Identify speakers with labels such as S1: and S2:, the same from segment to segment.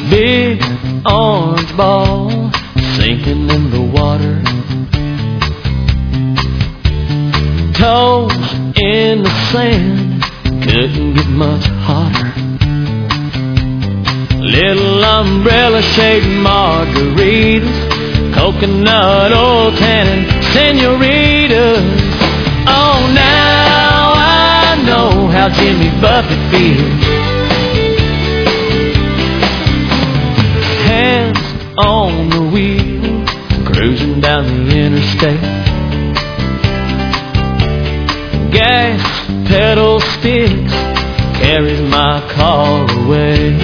S1: Big orange ball sinking in the water. Toes in the sand, couldn't get much hotter. Little umbrella-shaped margaritas, coconut oil tannin senoritas. Oh, now I know how Jimmy Buffett feels. Hands on the wheel, cruising down the interstate. Gas pedal sticks carries my car away.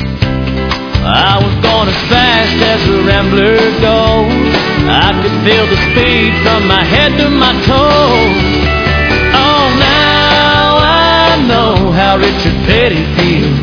S1: I was going as fast as a rambler goes. I could feel the speed from my head to my toes. Oh, now I know how Richard Petty feels.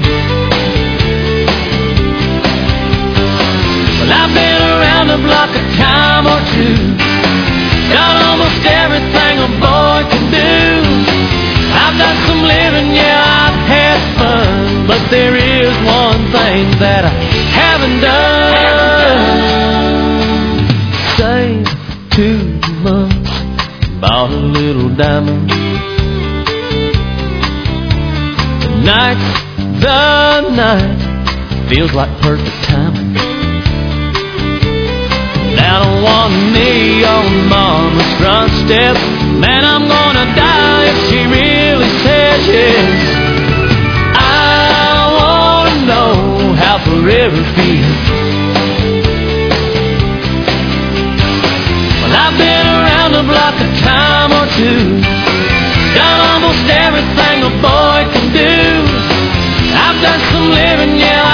S1: Well, I've been around the block a time or two, got almost everything a boy can do. I've done some living, yeah, I've had fun, but there is one thing that I haven't done. Saved 2 months, bought a little diamond. Tonight's the night, feels like perfect timing. Down on one knee on Mama's front step, man, I'm gonna die if she really says yes. I wanna know how forever feels. Well, I've been around the block a time or two, done almost everything a boy can do. I've done some living, yeah,